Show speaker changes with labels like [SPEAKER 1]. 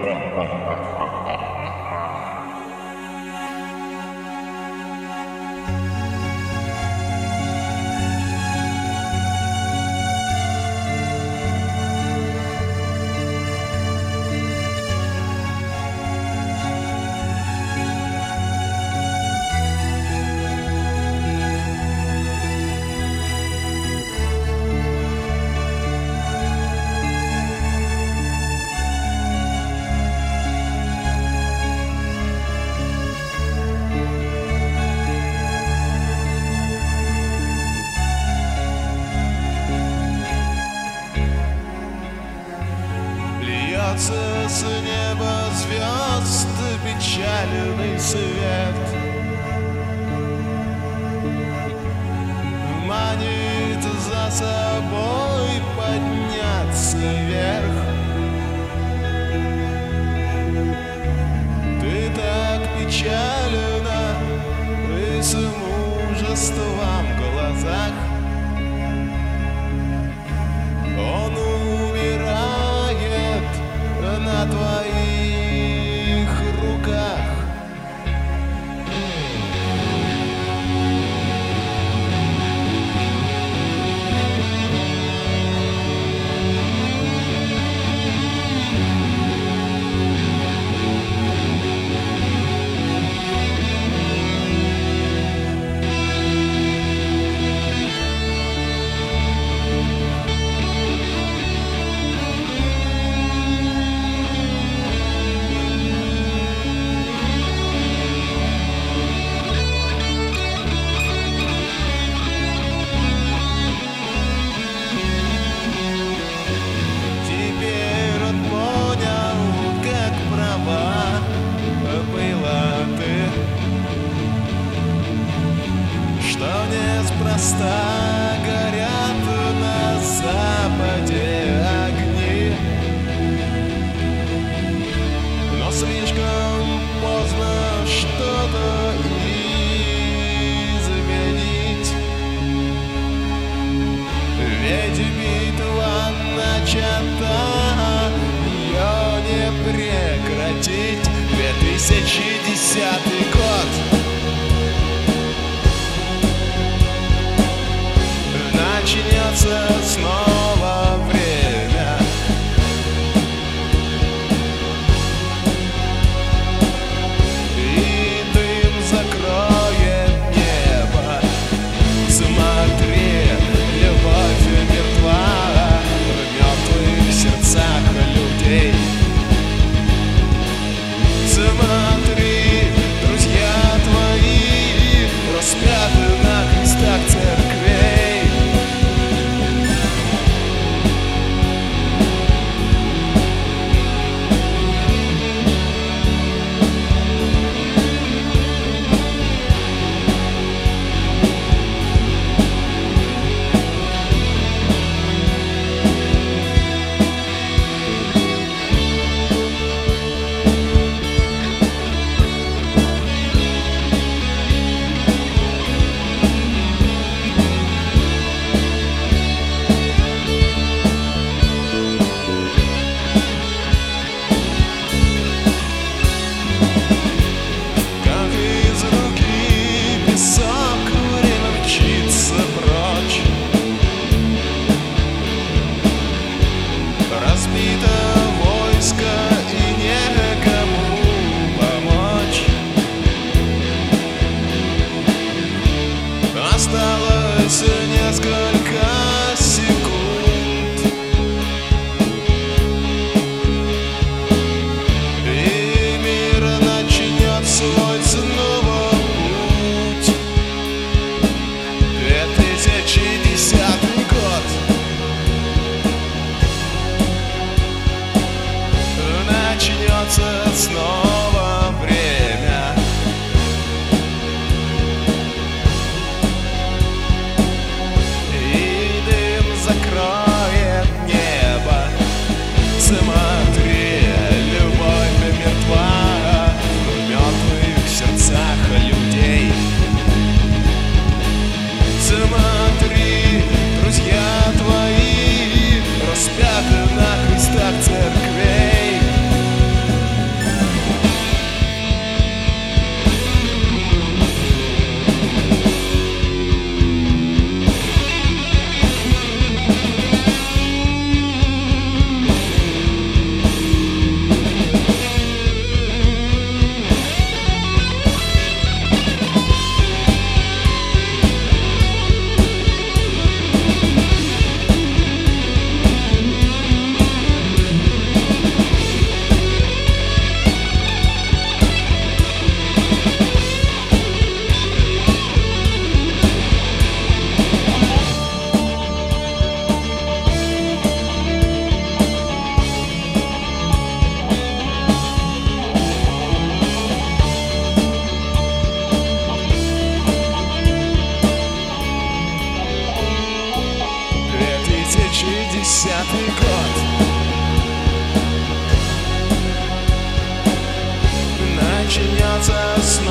[SPEAKER 1] С неба звезд печальный свет манит за собой подняться вверх. Ты так печальна, и с мужеством в глазах. Он умирает на твоих руках. Неспроста горят на западе огни, но слишком поздно что-то изменить. Ведь битва начата, ее не прекратить. 2010 год. Начнется снова время. И дым закроет небо. Смотри, любовь мертва в мертвых сердцах людей. Смотри, друзья твои распяты на крестах церквей. Осталось несколько секунд, и мир начнет свой снова путь. 2010 год. Начнется снова время. Закроет небо. Смотри, любовь мертва в мертвых сердцах людей. Смотри, друзья твои распяты на крестах церквей. начнется снова.